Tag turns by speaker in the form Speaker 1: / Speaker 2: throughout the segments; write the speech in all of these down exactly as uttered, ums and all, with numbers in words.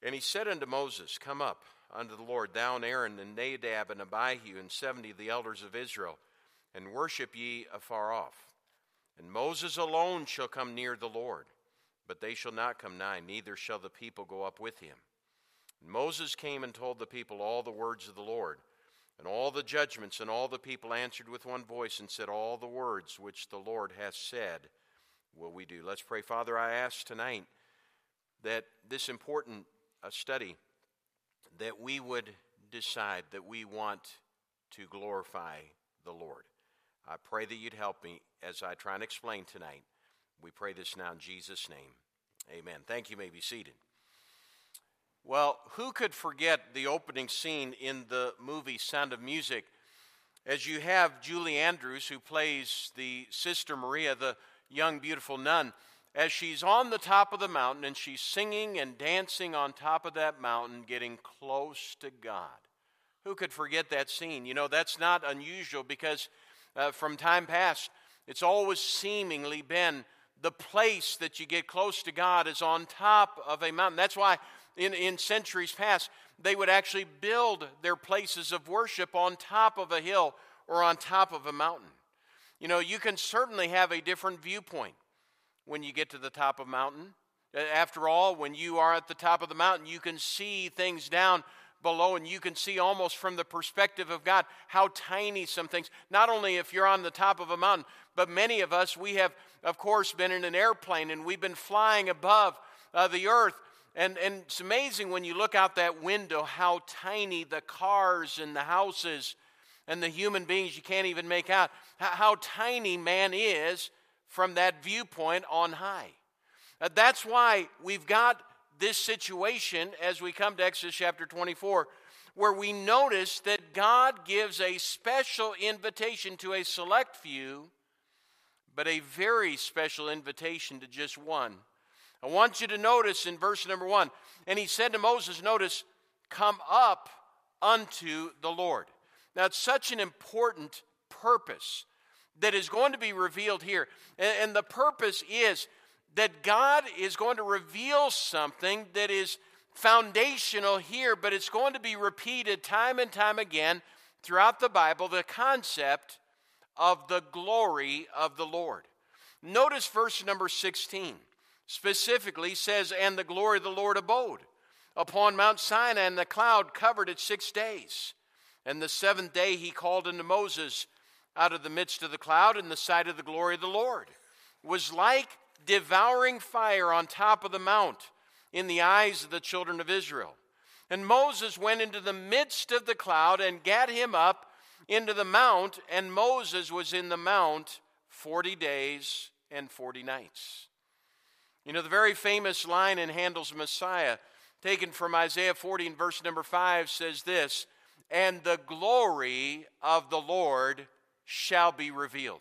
Speaker 1: And he said unto Moses, Come up unto the Lord, thou and Aaron and Nadab and Abihu and seventy of the elders of Israel, and worship ye afar off. And Moses alone shall come near the Lord, but they shall not come nigh, neither shall the people go up with him. And Moses came and told the people all the words of the Lord, and all the judgments, and all the people answered with one voice and said, All the words which the Lord hath said will we do. Let's pray. Father, I ask tonight that this important uh, study, that we would decide that we want to glorify the Lord. I pray that you'd help me as I try and explain tonight. We pray this now in Jesus' name. Amen. Thank you. You may be seated. Well, who could forget the opening scene in the movie Sound of Music? As you have Julie Andrews, who plays the Sister Maria, the young, beautiful nun, as she's on the top of the mountain and she's singing and dancing on top of that mountain, getting close to God. Who could forget that scene? You know, that's not unusual because uh, from time past, it's always seemingly been the place that you get close to God is on top of a mountain. That's why in, in centuries past, they would actually build their places of worship on top of a hill or on top of a mountain. You know, you can certainly have a different viewpoint when you get to the top of a mountain. After all, when you are at the top of the mountain, you can see things down below, and you can see almost from the perspective of God how tiny some things, not only if you're on the top of a mountain, but many of us, we have, of course, been in an airplane, and we've been flying above uh, the earth, and, and it's amazing when you look out that window how tiny the cars and the houses and the human beings, you can't even make out how, how tiny man is from that viewpoint on high. Uh, that's why we've got this situation as we come to Exodus chapter twenty-four, where we notice that God gives a special invitation to a select few, but a very special invitation to just one. I want you to notice in verse number one, and he said to Moses, notice, come up unto the Lord. Now, it's such an important purpose that is going to be revealed here. And the purpose is that God is going to reveal something that is foundational here, but it's going to be repeated time and time again throughout the Bible, the concept of the glory of the Lord. Notice verse number sixteen. Specifically says, and the glory of the Lord abode upon Mount Sinai, and the cloud covered it six days. And the seventh day he called unto Moses out of the midst of the cloud, and the sight of the glory of the Lord was like devouring fire on top of the mount in the eyes of the children of Israel. And Moses went into the midst of the cloud and gat him up into the mount, and Moses was in the mount forty days and forty nights. You know, the very famous line in Handel's Messiah, taken from Isaiah forty and verse number five, says this, and the glory of the Lord shall be revealed.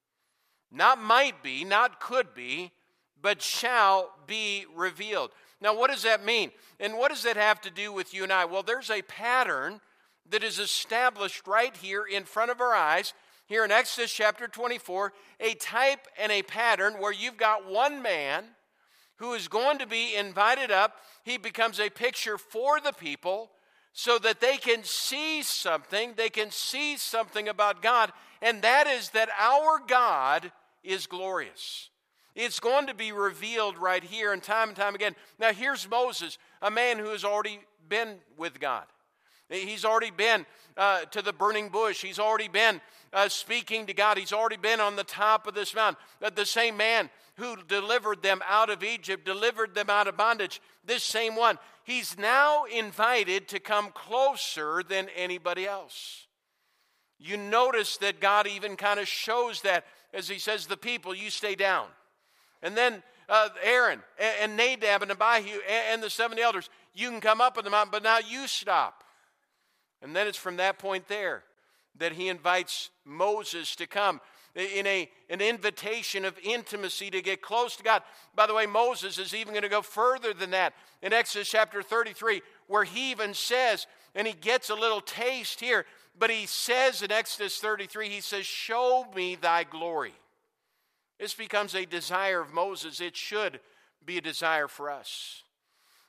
Speaker 1: Not might be, not could be, but shall be revealed. Now, what does that mean? And what does that have to do with you and I? Well, there's a pattern that is established right here in front of our eyes, here in Exodus chapter twenty-four, a type and a pattern where you've got one man who is going to be invited up. He becomes a picture for the people so that they can see something, they can see something about God, and that is that our God is glorious. It's going to be revealed right here and time and time again. Now here's Moses, a man who has already been with God. He's already been uh, to the burning bush. He's already been uh, speaking to God. He's already been on the top of this mountain. Uh, the same man who delivered them out of Egypt, delivered them out of bondage, this same one. He's now invited to come closer than anybody else. You notice that God even kind of shows that as he says, the people, you stay down. And then uh, Aaron and, and Nadab and Abihu and, and the seventy elders, you can come up on the mountain, but now you stop. And then it's from that point there that he invites Moses to come in a, an invitation of intimacy to get close to God. By the way, Moses is even going to go further than that in Exodus chapter thirty-three, where he even says, and he gets a little taste here, but he says in Exodus thirty-three, he says, show me thy glory. This becomes a desire of Moses. It should be a desire for us.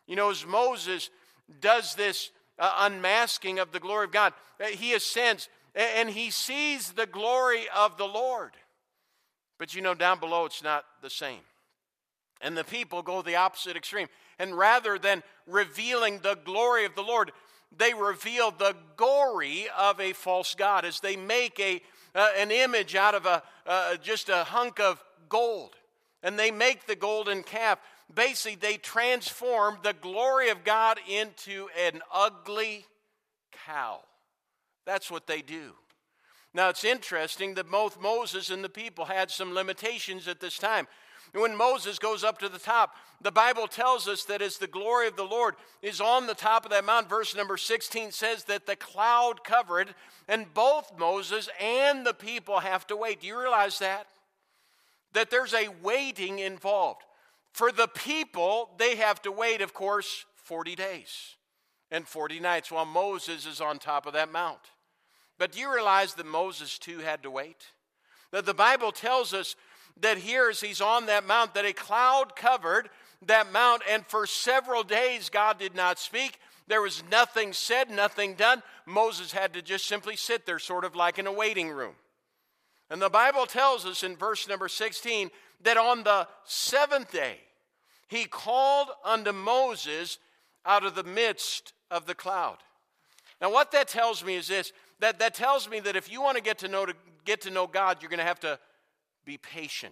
Speaker 1: You know, as Moses does this uh, unmasking of the glory of God, uh, he ascends and he sees the glory of the Lord. But you know, down below it's not the same. And the people go the opposite extreme. And rather than revealing the glory of the Lord, they reveal the glory of a false god as they make a uh, an image out of a uh, just a hunk of gold. And they make the golden calf. Basically, they transform the glory of God into an ugly cow. That's what they do. Now, it's interesting that both Moses and the people had some limitations at this time. When Moses goes up to the top, the Bible tells us that as the glory of the Lord is on the top of that mountain, verse number sixteen says that the cloud covered, and both Moses and the people have to wait. Do you realize that? That there's a waiting involved. For the people, they have to wait, of course, forty days and forty nights while Moses is on top of that mount. But do you realize that Moses too had to wait? That the Bible tells us that here as he's on that mount, that a cloud covered that mount, and for several days God did not speak. There was nothing said, nothing done. Moses had to just simply sit there, sort of like in a waiting room. And the Bible tells us in verse number sixteen that on the seventh day he called unto Moses out of the midst of the cloud. Now what that tells me is this, that, that tells me that if you want to get to know to get to know God, you're going to have to be patient.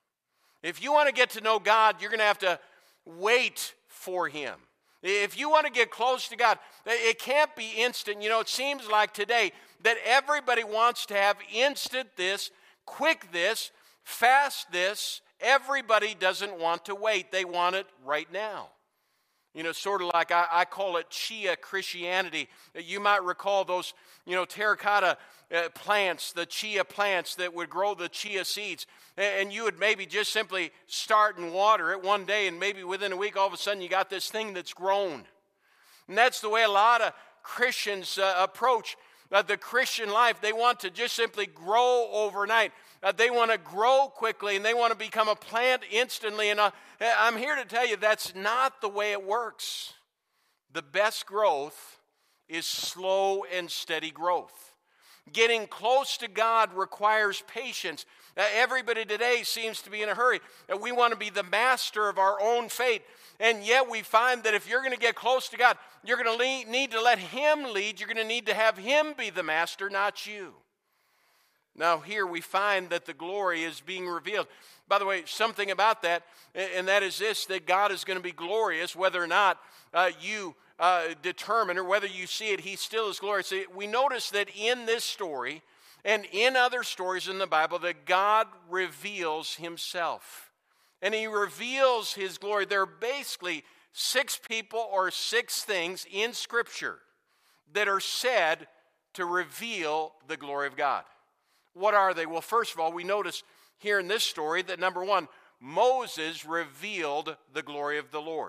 Speaker 1: If you want to get to know God, you're going to have to wait for him. If you want to get close to God, it can't be instant. You know, it seems like today that everybody wants to have instant this, quick this, fast this. Everybody doesn't want to wait. They want it right now. You know, sort of like I, I call it chia Christianity. You might recall those, you know, terracotta uh, plants, the chia plants that would grow the chia seeds. And you would maybe just simply start and water it one day, and maybe within a week, all of a sudden, you got this thing that's grown. And that's the way a lot of Christians uh, approach uh, the Christian life. They want to just simply grow overnight. Uh, they want to grow quickly, and they want to become a plant instantly. And uh, I'm here to tell you that's not the way it works. The best growth is slow and steady growth. Getting close to God requires patience. Uh, everybody today seems to be in a hurry. Uh, we want to be the master of our own fate. And yet we find that if you're going to get close to God, you're going to lead, need to let him lead. You're going to need to have him be the master, not you. Now here we find that the glory is being revealed. By the way, something about that, and that is this, that God is going to be glorious whether or not uh, you uh, determine or whether you see it, he still is glorious. We notice that in this story and in other stories in the Bible that God reveals himself. And he reveals his glory. There are basically six people or six things in Scripture that are said to reveal the glory of God. What are they? Well, first of all, we notice here in this story that number one, Moses revealed the glory of the Lord.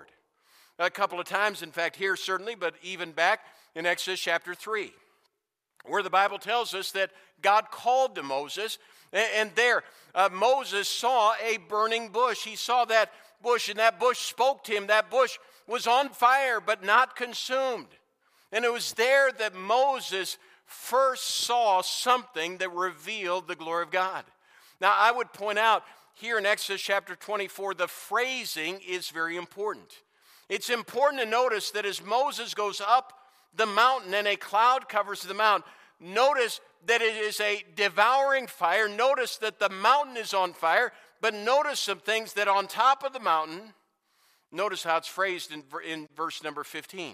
Speaker 1: A couple of times, in fact, here certainly, but even back in Exodus chapter three, where the Bible tells us that God called to Moses, and there uh, Moses saw a burning bush. He saw that bush, and that bush spoke to him. That bush was on fire, but not consumed. And it was there that Moses first saw something that revealed the glory of God. Now, I would point out here in Exodus chapter twenty-four, the phrasing is very important. It's important to notice that as Moses goes up the mountain and a cloud covers the mountain, notice that it is a devouring fire. Notice that the mountain is on fire, but notice some things that on top of the mountain, notice how it's phrased in, in verse number fifteen.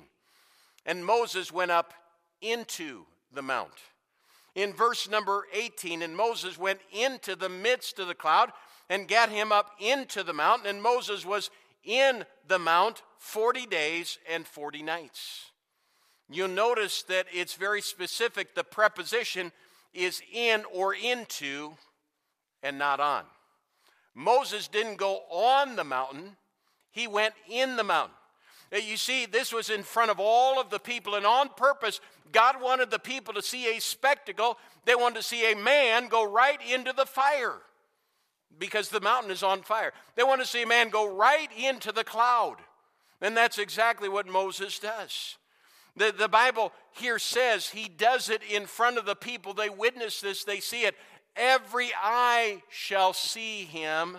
Speaker 1: And Moses went up into the mount. In verse number eighteen, and Moses went into the midst of the cloud and got him up into the mountain, and Moses was in the mount forty days and forty nights. You'll notice that it's very specific. The preposition is in or into and not on. Moses didn't go on the mountain. He went in the mountain. You see, this was in front of all of the people, and on purpose, God wanted the people to see a spectacle. They wanted to see a man go right into the fire because the mountain is on fire. They wanted to see a man go right into the cloud. And that's exactly what Moses does. The, the Bible here says he does it in front of the people. They witness this, they see it. Every eye shall see him.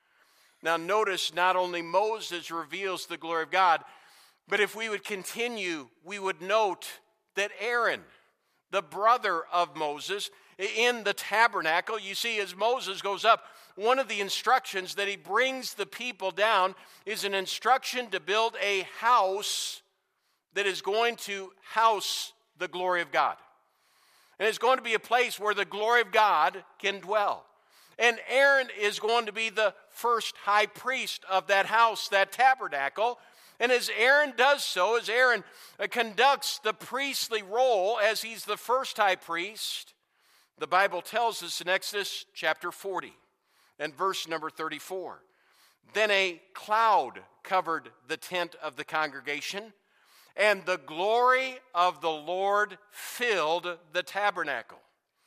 Speaker 1: Now notice, not only Moses reveals the glory of God, but if we would continue, we would note that Aaron, the brother of Moses, in the tabernacle, you see, as Moses goes up, one of the instructions that he brings the people down is an instruction to build a house that is going to house the glory of God. And it's going to be a place where the glory of God can dwell. And Aaron is going to be the first high priest of that house, that tabernacle. And as Aaron does so, as Aaron conducts the priestly role as he's the first high priest, the Bible tells us in Exodus chapter forty and verse number thirty-four, then a cloud covered the tent of the congregation, and the glory of the Lord filled the tabernacle.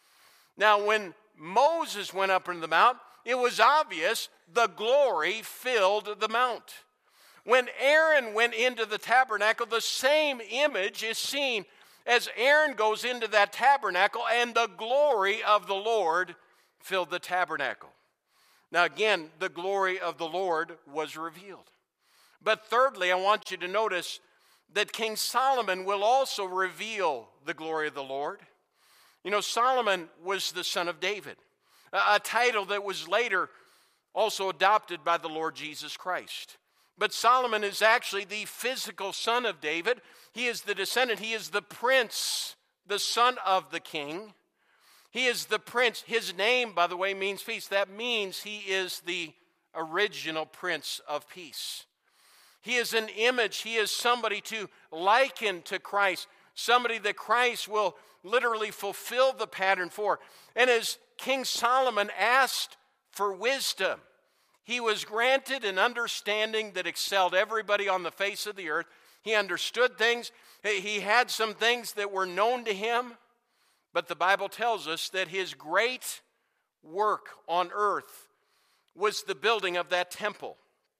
Speaker 1: Now, when Moses went up into the mount, it was obvious the glory filled the mount. When Aaron went into the tabernacle, the same image is seen as Aaron goes into that tabernacle, and the glory of the Lord filled the tabernacle. Now again, the glory of the Lord was revealed. But thirdly, I want you to notice that King Solomon will also reveal the glory of the Lord. You know, Solomon was the son of David, a title that was later also adopted by the Lord Jesus Christ. But Solomon is actually the physical son of David. He is the descendant. He is the prince, the son of the king. He is the prince. His name, by the way, means peace. That means he is the original Prince of Peace. He is an image. He is somebody to liken to Christ, somebody that Christ will literally fulfill the pattern for. And as King Solomon asked for wisdom, he was granted an understanding that excelled everybody on the face of the earth. He understood things. He had some things that were known to him. But the Bible tells us that his great work on earth was the building of that temple.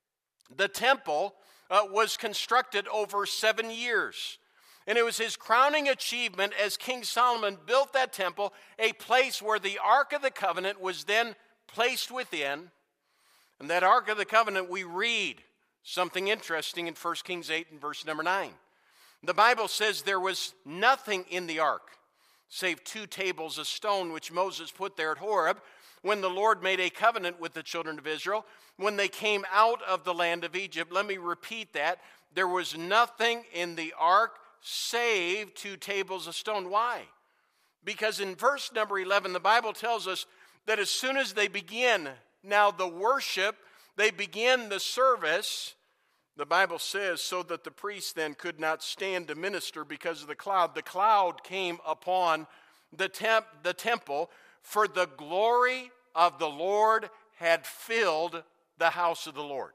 Speaker 1: The temple uh, was constructed over seven years. And it was his crowning achievement as King Solomon built that temple, a place where the Ark of the Covenant was then placed within. And that Ark of the Covenant, we read something interesting in First Kings eight and verse number nine. The Bible says there was nothing in the ark save two tables of stone which Moses put there at Horeb when the Lord made a covenant with the children of Israel when they came out of the land of Egypt. Let me repeat that. There was nothing in the ark save two tables of stone. Why? Because in verse number eleven, the Bible tells us that as soon as they begin now the worship, they begin the service, the Bible says, so that the priest then could not stand to minister because of the cloud. The cloud came upon the, temp, the temple, for the glory of the Lord had filled the house of the Lord.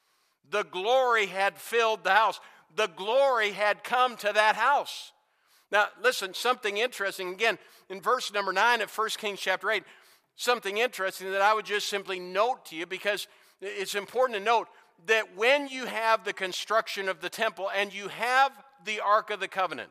Speaker 1: The glory had filled the house. The glory had come to that house. Now, listen, something interesting. Again, in verse number nine of First Kings chapter eight, something interesting that I would just simply note to you, because it's important to note that when you have the construction of the temple and you have the Ark of the Covenant,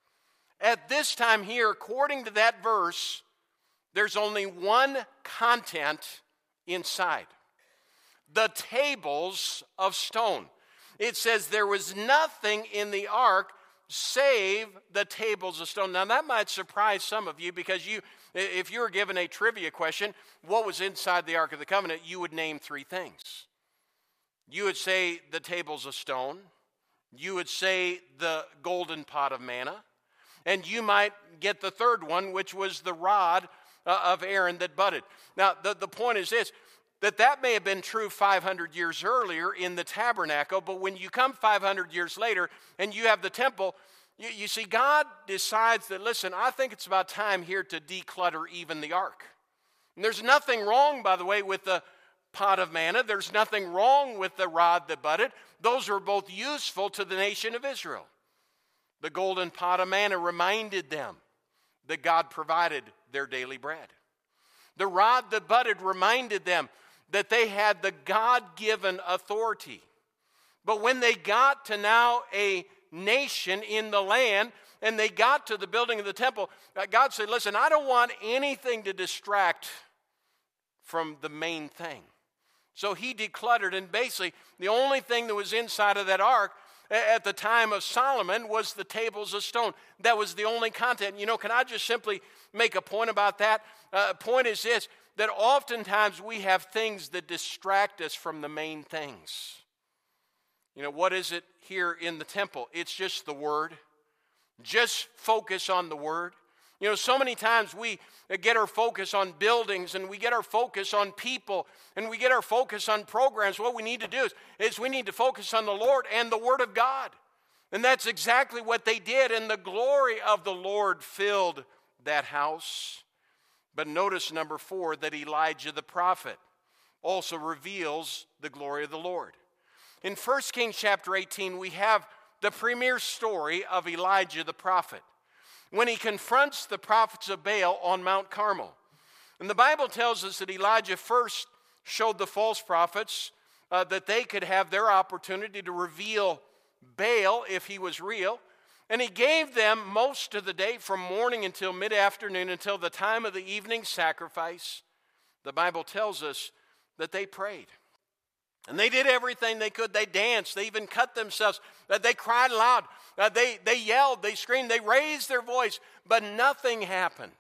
Speaker 1: at this time here, according to that verse, there's only one content inside: the tables of stone. It says there was nothing in the ark save the tables of stone. Now that might surprise some of you, because you, if you were given a trivia question, what was inside the Ark of the Covenant, you would name three things. You would say the tables of stone, you would say the golden pot of manna, and you might get the third one, which was the rod uh, of Aaron that budded. Now the, the point is this, that that may have been true five hundred years earlier in the tabernacle, but when you come five hundred years later and you have the temple, you, you see, God decides that, listen, I think it's about time here to declutter even the ark. And there's nothing wrong, by the way, with the pot of manna. There's nothing wrong with the rod that budded. Those were both useful to the nation of Israel. The golden pot of manna reminded them that God provided their daily bread. The rod that budded reminded them that they had the God-given authority. But when they got to now a nation in the land, and they got to the building of the temple, God said, listen, I don't want anything to distract from the main thing. So he decluttered, and basically the only thing that was inside of that ark at the time of Solomon was the tables of stone. That was the only content. You know, can I just simply make a point about that? Uh, point is this, that oftentimes we have things that distract us from the main things. You know, what is it here in the temple? It's just the Word. Just focus on the Word. You know, so many times we get our focus on buildings, and we get our focus on people, and we get our focus on programs. What we need to do is, is we need to focus on the Lord and the Word of God. And that's exactly what they did, and the glory of the Lord filled that house. But notice, number four, that Elijah the prophet also reveals the glory of the Lord. In First Kings chapter eighteen, we have the premier story of Elijah the prophet, when he confronts the prophets of Baal on Mount Carmel. And the Bible tells us that Elijah first showed the false prophets uh, that they could have their opportunity to reveal Baal if he was real. And he gave them most of the day from morning until mid-afternoon, until the time of the evening sacrifice. The Bible tells us that they prayed. And they did everything they could. They danced. They even cut themselves. They cried aloud. They, they yelled. They screamed. They raised their voice. But nothing happened.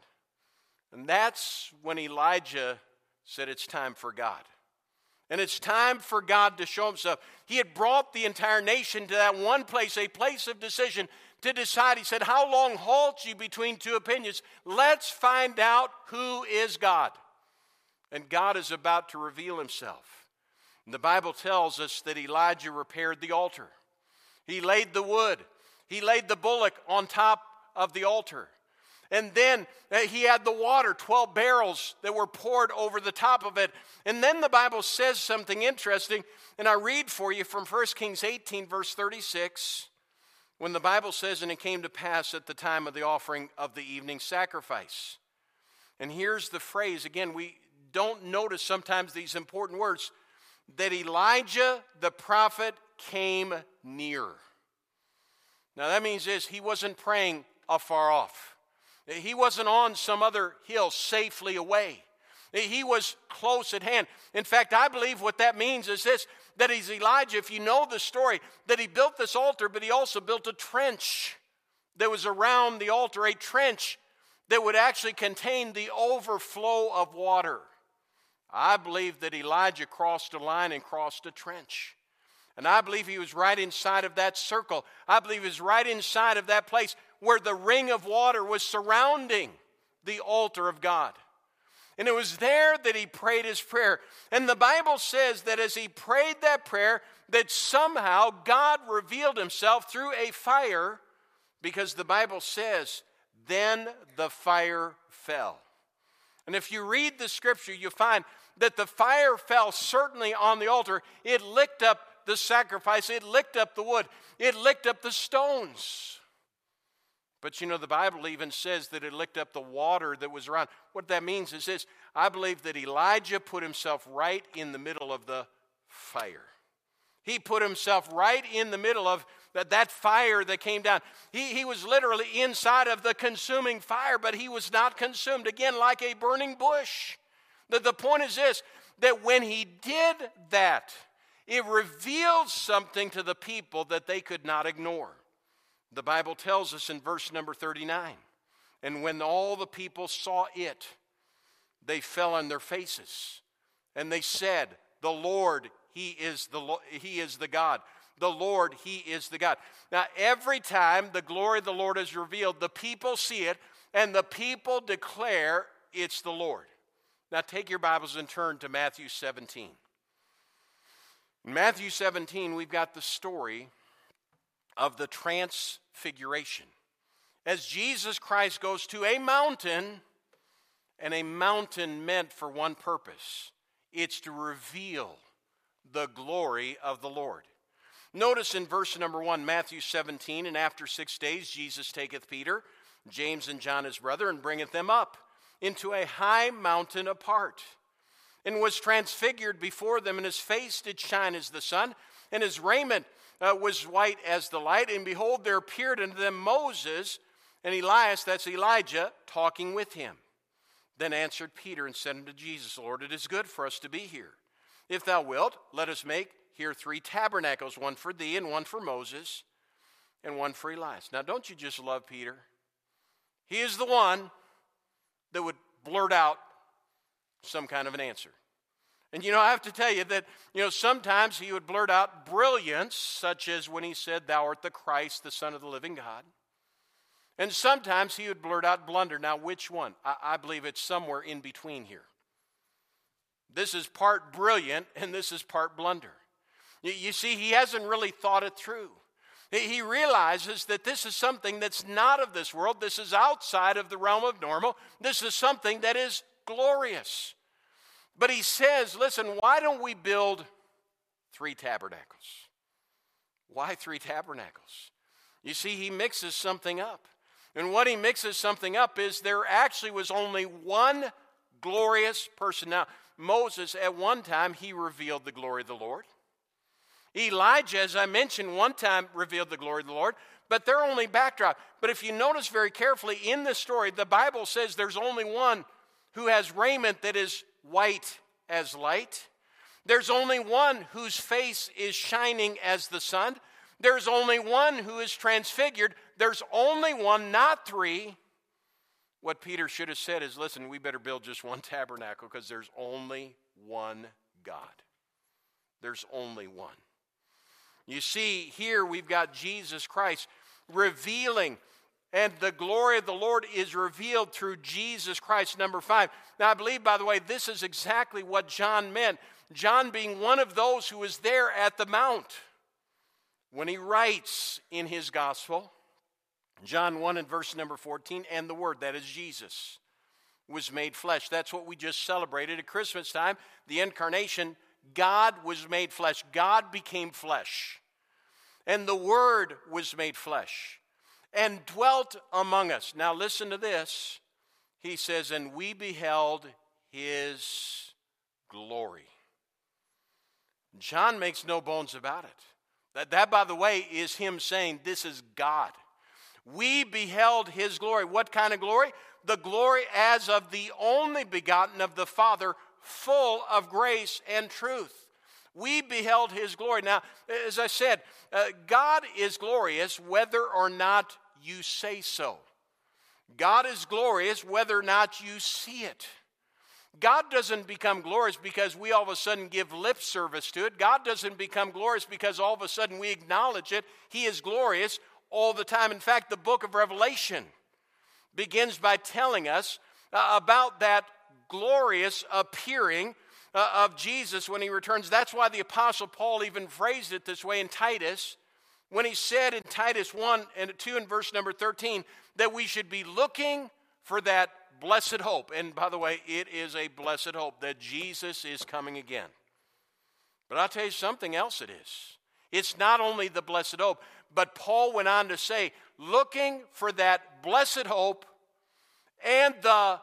Speaker 1: And that's when Elijah said it's time for God. And it's time for God to show himself. He had brought the entire nation to that one place, a place of decision, to decide. He said, how long halt you between two opinions? Let's find out who is God. And God is about to reveal himself. The Bible tells us that Elijah repaired the altar. He laid the wood. He laid the bullock on top of the altar. And then he had the water, twelve barrels that were poured over the top of it. And then the Bible says something interesting, and I read for you from First Kings eighteen, verse thirty-six, when the Bible says, and it came to pass at the time of the offering of the evening sacrifice. And here's the phrase, again, we don't notice sometimes these important words, that Elijah the prophet came near. Now that means this, he wasn't praying afar off. He wasn't on some other hill safely away. He was close at hand. In fact, I believe what that means is this, that he's Elijah, if you know the story, that he built this altar, but he also built a trench that was around the altar, a trench that would actually contain the overflow of water. I believe that Elijah crossed a line and crossed a trench. And I believe he was right inside of that circle. I believe he was right inside of that place where the ring of water was surrounding the altar of God. And it was there that he prayed his prayer. And the Bible says that as he prayed that prayer, that somehow God revealed himself through a fire, because the Bible says, then the fire fell. And if you read the scripture, you find that the fire fell certainly on the altar. It licked up the sacrifice. It licked up the wood. It licked up the stones. But you know, the Bible even says that it licked up the water that was around. What that means is this. I believe that Elijah put himself right in the middle of the fire. He put himself right in the middle of that, that fire that came down. He, he was literally inside of the consuming fire, but he was not consumed. Again, like a burning bush. The, the point is this, that when he did that, it revealed something to the people that they could not ignore. The Bible tells us in verse number thirty-nine, and when all the people saw it, they fell on their faces, and they said, the Lord, he is the, he is the God. The Lord, he is the God. Now, every time the glory of the Lord is revealed, the people see it, and the people declare it's the Lord. Now, take your Bibles and turn to Matthew seventeen. In Matthew seventeen, we've got the story of the transfiguration. As Jesus Christ goes to a mountain, and a mountain meant for one purpose. It's to reveal the glory of the Lord. Notice in verse number one, Matthew seventeen, and after six days Jesus taketh Peter, James and John his brother, and bringeth them up into a high mountain apart, and was transfigured before them, and his face did shine as the sun, and his raiment uh, was white as the light. And behold, there appeared unto them Moses and Elias, that's Elijah, talking with him. Then answered Peter and said unto Jesus, Lord, it is good for us to be here. If thou wilt, let us make here three tabernacles, one for thee and one for Moses and one for Elias. Now, don't you just love Peter? He is the one that would blurt out some kind of an answer. And, you know, I have to tell you that, you know, sometimes he would blurt out brilliance, such as when he said, thou art the Christ, the Son of the living God. And sometimes he would blurt out blunder. Now, which one? I, I believe it's somewhere in between here. This is part brilliant, and this is part blunder. You, you see, he hasn't really thought it through. He realizes that this is something that's not of this world. This is outside of the realm of normal. This is something that is glorious. But he says, listen, why don't we build three tabernacles? Why three tabernacles? You see, he mixes something up. And what he mixes something up is there actually was only one glorious person. Now, Moses, at one time, he revealed the glory of the Lord. Elijah, as I mentioned, one time revealed the glory of the Lord, but they're only backdrop. But if you notice very carefully in this story, the Bible says there's only one who has raiment that is white as light. There's only one whose face is shining as the sun. There's only one who is transfigured. There's only one, not three. What Peter should have said is, listen, we better build just one tabernacle because there's only one God. There's only one. You see, here we've got Jesus Christ revealing, and the glory of the Lord is revealed through Jesus Christ, number five. Now, I believe, by the way, this is exactly what John meant. John being one of those who was there at the Mount. When he writes in his gospel, John one and verse number fourteen, and the Word, that is Jesus, was made flesh. That's what we just celebrated at Christmas time, the incarnation. God was made flesh. God became flesh. And the Word was made flesh and dwelt among us. Now listen to this. He says, and we beheld his glory. John makes no bones about it. That, that, by the way, is him saying this is God. We beheld his glory. What kind of glory? The glory as of the only begotten of the Father, full of grace and truth. We beheld his glory. Now, as I said, uh, God is glorious whether or not you say so. God is glorious whether or not you see it. God doesn't become glorious because we all of a sudden give lip service to it. God doesn't become glorious because all of a sudden we acknowledge it. He is glorious all the time. In fact, the book of Revelation begins by telling us uh, about that glorious appearing uh, of Jesus when he returns. That's why the Apostle Paul even phrased it this way in Titus, when he said in Titus one and two and verse number thirteen, that we should be looking for that blessed hope. And by the way, it is a blessed hope that Jesus is coming again. But I'll tell you something else it is. It's not only the blessed hope, but Paul went on to say, looking for that blessed hope and the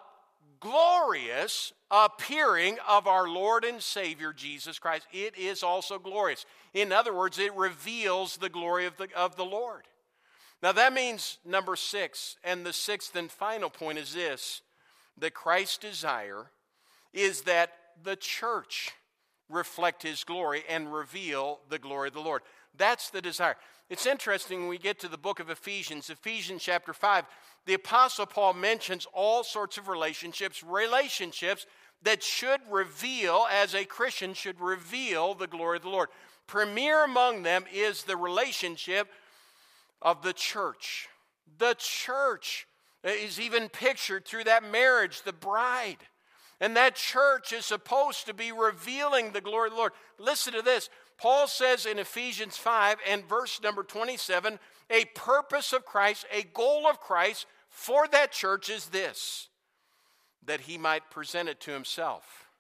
Speaker 1: glorious appearing of our Lord and Savior Jesus Christ. It is also glorious. In other words, it reveals the glory of the, of the Lord. Now that means number six, and the sixth and final point is this, that Christ's desire is that the church reflect his glory and reveal the glory of the Lord. That's the desire. It's interesting when we get to the book of Ephesians, Ephesians chapter five, the Apostle Paul mentions all sorts of relationships, relationships that should reveal, as a Christian, should reveal the glory of the Lord. Premier among them is the relationship of the church. The church is even pictured through that marriage, the bride. And that church is supposed to be revealing the glory of the Lord. Listen to this. Paul says in Ephesians five and verse number twenty-seven, a purpose of Christ, a goal of Christ for that church is this, that he might present it to himself,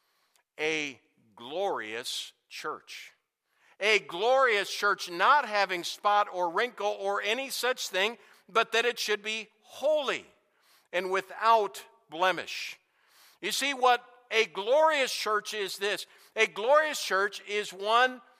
Speaker 1: a glorious church. A glorious church, not having spot or wrinkle or any such thing, but that it should be holy and without blemish. You see, what a glorious church is this. A glorious church is one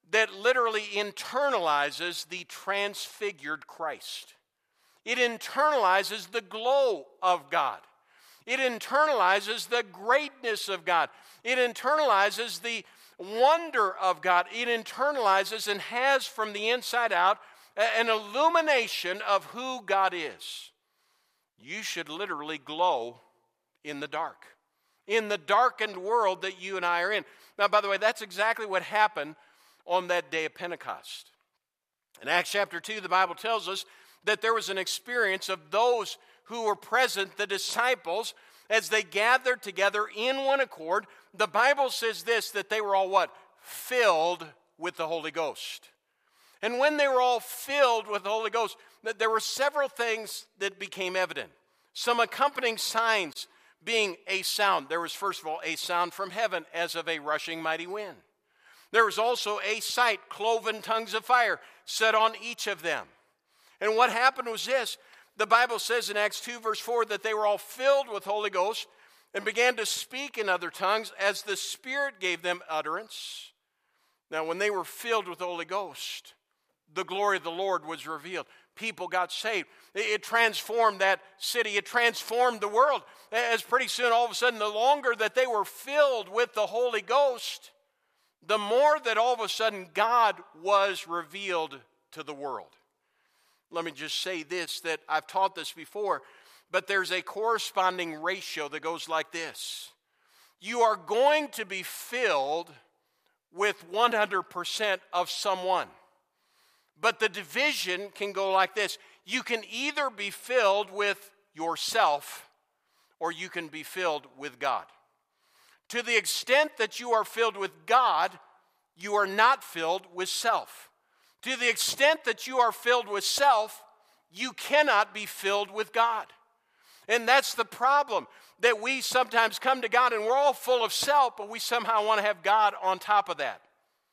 Speaker 1: that literally internalizes the transfigured Christ. It internalizes the glow of God. It internalizes the greatness of God. It internalizes the wonder of God. It internalizes and has from the inside out an illumination of who God is. You should literally glow in the dark, in the darkened world that you and I are in. Now, by the way, that's exactly what happened on that day of Pentecost. In Acts chapter two, the Bible tells us that there was an experience of those who were present, the disciples, as they gathered together in one accord. The Bible says this, that they were all what? Filled with the Holy Ghost. And when they were all filled with the Holy Ghost, there were several things that became evident. Some accompanying signs being a sound. There was, first of all, a sound from heaven as of a rushing mighty wind. There was also a sight, cloven tongues of fire, set on each of them. And what happened was this. The Bible says in Acts two, verse four, that they were all filled with Holy Ghost and began to speak in other tongues as the Spirit gave them utterance. Now, when they were filled with the Holy Ghost, the glory of the Lord was revealed. People got saved. It transformed that city. It transformed the world. As pretty soon, all of a sudden, the longer that they were filled with the Holy Ghost, the more that all of a sudden God was revealed to the world. Let me just say this, that I've taught this before, but there's a corresponding ratio that goes like this. You are going to be filled with one hundred percent of someone. But the division can go like this. You can either be filled with yourself or you can be filled with God. To the extent that you are filled with God, you are not filled with self. To the extent that you are filled with self, you cannot be filled with God. And that's the problem, that we sometimes come to God and we're all full of self, but we somehow want to have God on top of that.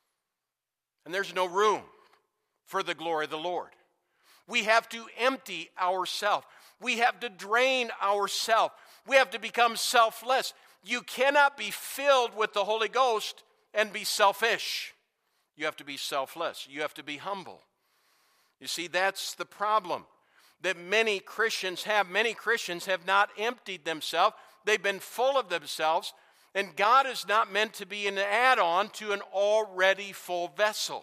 Speaker 1: And there's no room for the glory of the Lord. We have to empty ourselves. We have to drain ourselves. We have to become selfless. You cannot be filled with the Holy Ghost and be selfish. You have to be selfless. You have to be humble. You see, that's the problem that many Christians have. Many Christians have not emptied themselves. They've been full of themselves, and God is not meant to be an add-on to an already full vessel.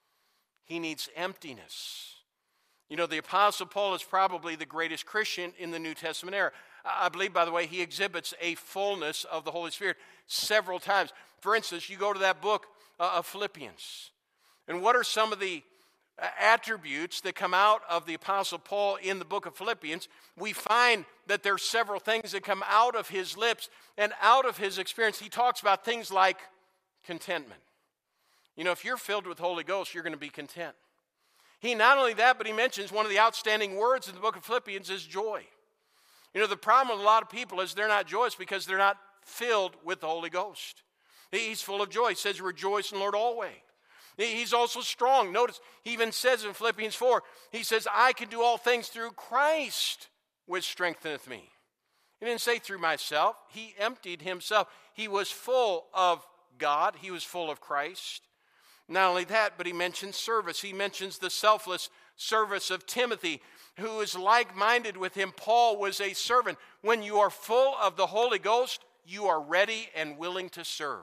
Speaker 1: He needs emptiness. You know, the Apostle Paul is probably the greatest Christian in the New Testament era. I believe, by the way, he exhibits a fullness of the Holy Spirit several times. For instance, you go to that book uh, of Philippians. And what are some of the uh, attributes that come out of the Apostle Paul in the book of Philippians? We find that there are several things that come out of his lips and out of his experience. He talks about things like contentment. You know, if you're filled with Holy Ghost, you're going to be content. He not only that, but he mentions one of the outstanding words in the book of Philippians is joy. You know, the problem with a lot of people is they're not joyous because they're not filled with the Holy Ghost. He's full of joy. He says, rejoice in the Lord always. He's also strong. Notice, he even says in Philippians four, he says, I can do all things through Christ, which strengtheneth me. He didn't say through myself. He emptied himself. He was full of God. He was full of Christ. Not only that, but he mentions service. He mentions the selfless service of Timothy, who is like-minded with him. Paul was a servant. When you are full of the Holy Ghost, you are ready and willing to serve.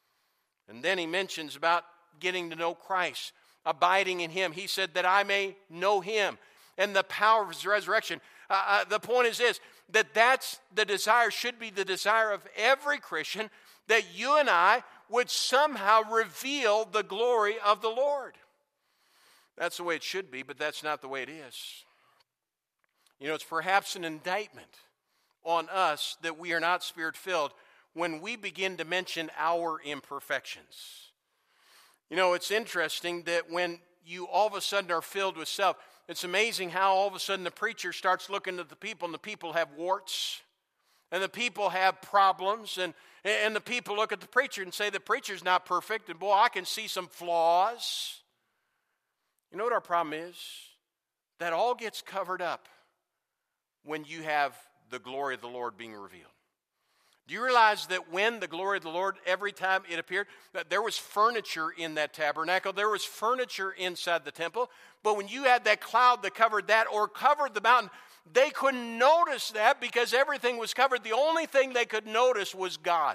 Speaker 1: And then he mentions about getting to know Christ, abiding in him. He said that I may know him and the power of his resurrection. Uh, uh, the point is this, that that's the desire, should be the desire of every Christian, that you and I would somehow reveal the glory of the Lord. That's the way it should be, but that's not the way it is. You know, it's perhaps an indictment on us that we are not Spirit-filled when we begin to mention our imperfections. You know, it's interesting that when you all of a sudden are filled with self, it's amazing how all of a sudden the preacher starts looking at the people, and the people have warts, and the people have problems, and, and the people look at the preacher and say the preacher's not perfect, and boy, I can see some flaws. You know what our problem is? That all gets covered up when you have the glory of the Lord being revealed. Do you realize that when the glory of the Lord, every time it appeared, that there was furniture in that tabernacle, there was furniture inside the temple, but when you had that cloud that covered that or covered the mountain, they couldn't notice that because everything was covered. The only thing they could notice was God.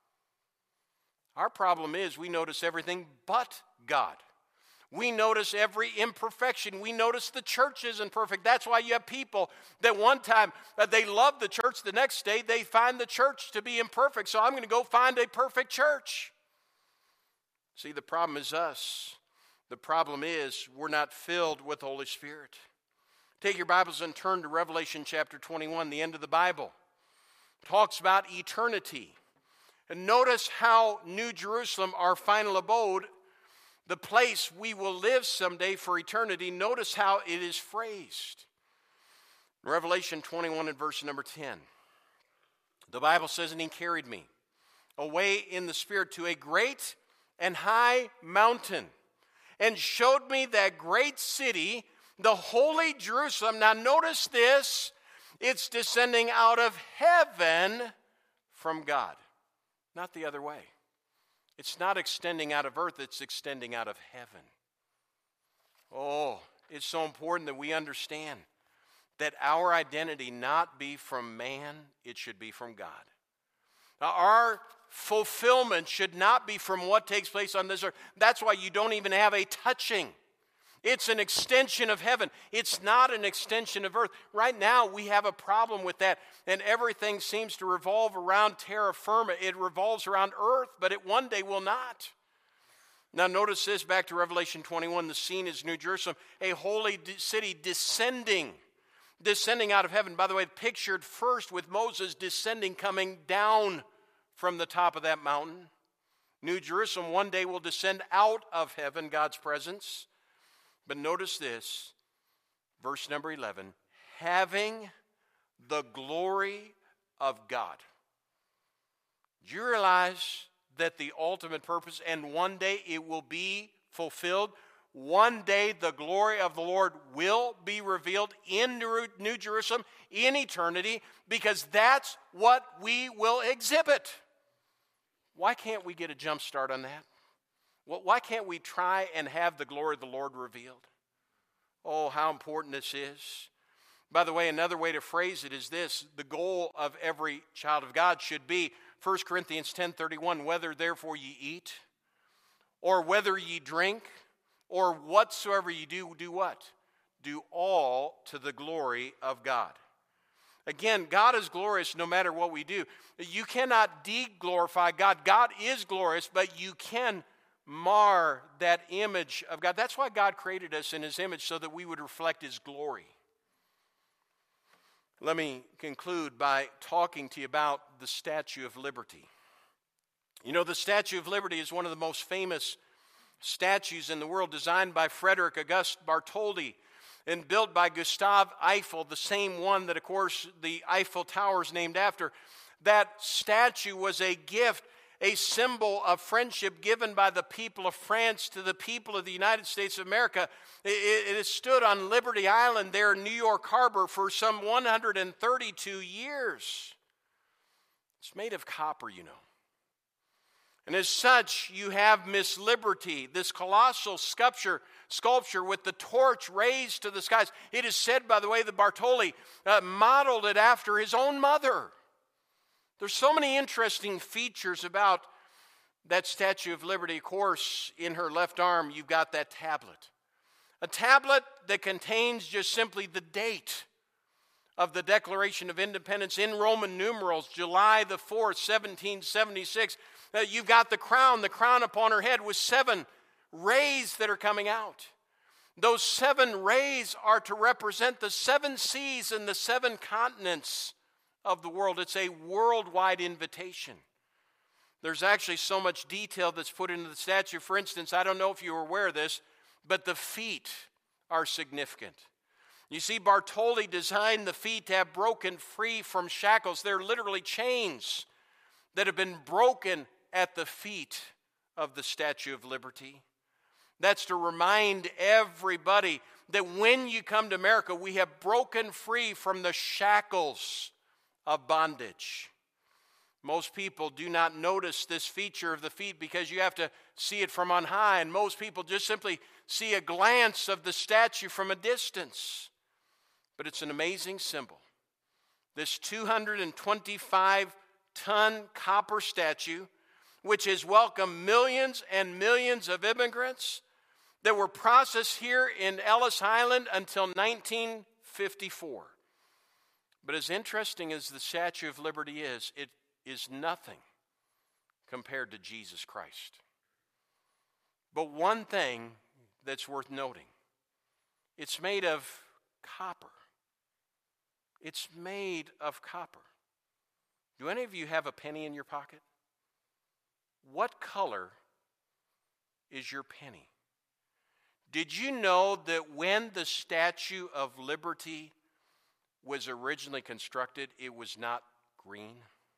Speaker 1: Our problem is we notice everything but God. We notice every imperfection. We notice the church isn't perfect. That's why you have people that one time uh, they love the church. The next day they find the church to be imperfect. So I'm going to go find a perfect church. See, the problem is us. The problem is we're not filled with the Holy Spirit. Take your Bibles and turn to Revelation chapter twenty-one, the end of the Bible. It talks about eternity. And notice how New Jerusalem, our final abode, the place we will live someday for eternity, notice how it is phrased. Revelation twenty-one and verse number ten. The Bible says, and he carried me away in the Spirit to a great and high mountain, and showed me that great city, the holy Jerusalem. Now notice this, it's descending out of heaven from God, not the other way. It's not extending out of earth, it's extending out of heaven. Oh, it's so important that we understand that our identity not be from man, it should be from God. Now, our fulfillment should not be from what takes place on this earth. That's why you don't even have a touching. It's an extension of heaven. It's not an extension of earth. Right now, we have a problem with that, and everything seems to revolve around terra firma. It revolves around earth, but it one day will not. Now, notice this, back to Revelation twenty-one. The scene is New Jerusalem, a holy city descending, descending out of heaven. By the way, pictured first with Moses descending, coming down from the top of that mountain. New Jerusalem one day will descend out of heaven, God's presence. But notice this, verse number eleven, having the glory of God. Do you realize that the ultimate purpose, and one day it will be fulfilled? One day the glory of the Lord will be revealed in New Jerusalem in eternity, because that's what we will exhibit. Why can't we get a jump start on that? Well, why can't we try and have the glory of the Lord revealed? Oh, how important this is. By the way, another way to phrase it is this. The goal of every child of God should be, First Corinthians ten thirty-one, whether therefore ye eat, or whether ye drink, or whatsoever ye do, do what? Do all to the glory of God. Again, God is glorious no matter what we do. You cannot de-glorify God. God is glorious, but you can mar that image of God. That's why God created us in His image, so that we would reflect His glory. Let me conclude by talking to you about the Statue of Liberty. You know, the Statue of Liberty is one of the most famous statues in the world, designed by Frederick Auguste Bartholdi and built by Gustave Eiffel, the same one that, of course, the Eiffel Tower is named after. That statue was a gift, a symbol of friendship given by the people of France to the people of the United States of America. It, it has stood on Liberty Island there in New York Harbor for some one hundred thirty-two years. It's made of copper, you know. And as such, you have Miss Liberty, this colossal sculpture, sculpture with the torch raised to the skies. It is said, by the way, that Bartholdi uh, modeled it after his own mother. There's so many interesting features about that Statue of Liberty. Of course, in her left arm, you've got that tablet. A tablet that contains just simply the date of the Declaration of Independence in Roman numerals, July the fourth, seventeen seventy-six. Uh, you've got the crown, the crown upon her head with seven rays that are coming out. Those seven rays are to represent the seven seas and the seven continents of the world. It's a worldwide invitation. There's actually so much detail that's put into the statue. For instance, I don't know if you were aware of this, but the feet are significant. You see, Bartholdi designed the feet to have broken free from shackles. They're literally chains that have been broken at the feet of the Statue of Liberty. That's to remind everybody that when you come to America, we have broken free from the shackles of bondage. Most people do not notice this feature of the feet because you have to see it from on high, and most people just simply see a glance of the statue from a distance. But it's an amazing symbol. This two hundred twenty-five ton copper statue, which has welcomed millions and millions of immigrants that were processed here in Ellis Island until nineteen fifty-four. But as interesting as the Statue of Liberty is, it is nothing compared to Jesus Christ. But one thing that's worth noting, it's made of copper. It's made of copper. Do any of you have a penny in your pocket? What color is your penny? Did you know that when the Statue of Liberty was originally constructed, it was not green?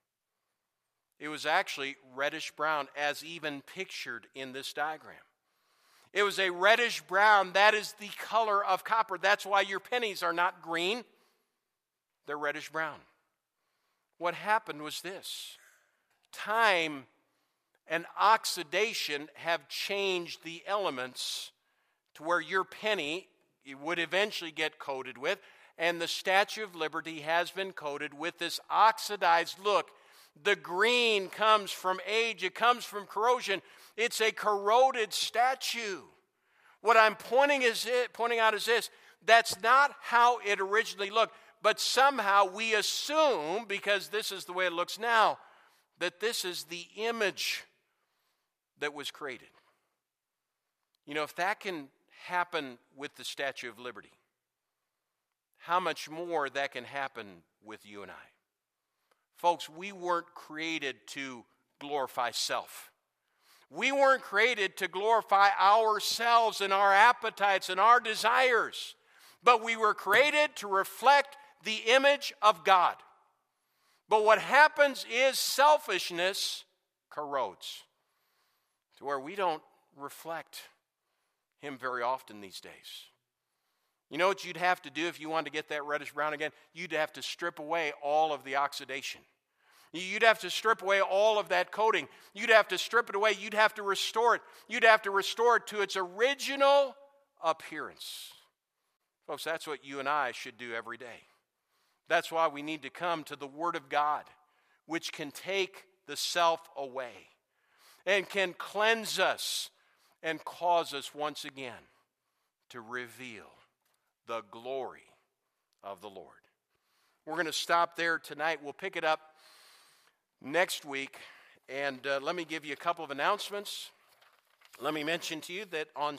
Speaker 1: It was actually reddish brown, as even pictured in this diagram. It was a reddish brown. That is the color of copper. That's why your pennies are not green. They're reddish brown. What happened was this. Time and oxidation have changed the elements to where your penny would eventually get coated with, and the Statue of Liberty has been coated with this oxidized look. The green comes from age. It comes from corrosion. It's a corroded statue. What I'm pointing, is it, pointing out is this. That's not how it originally looked. But somehow we assume, because this is the way it looks now, that this is the image that was created. You know, if that can happen with the Statue of Liberty, how much more that can happen with you and I. Folks, we weren't created to glorify self. We weren't created to glorify ourselves and our appetites and our desires, but we were created to reflect the image of God. But what happens is selfishness corrodes to where we don't reflect Him very often these days. You know what you'd have to do if you wanted to get that reddish brown again? You'd have to strip away all of the oxidation. You'd have to strip away all of that coating. You'd have to strip it away. You'd have to restore it. You'd have to restore it to its original appearance. Folks, that's what you and I should do every day. That's why we need to come to the Word of God, which can take the self away and can cleanse us and cause us once again to reveal the glory of the Lord. We're going to stop there tonight. We'll pick it up next week. And uh, let me give you a couple of announcements. Let me mention to you that on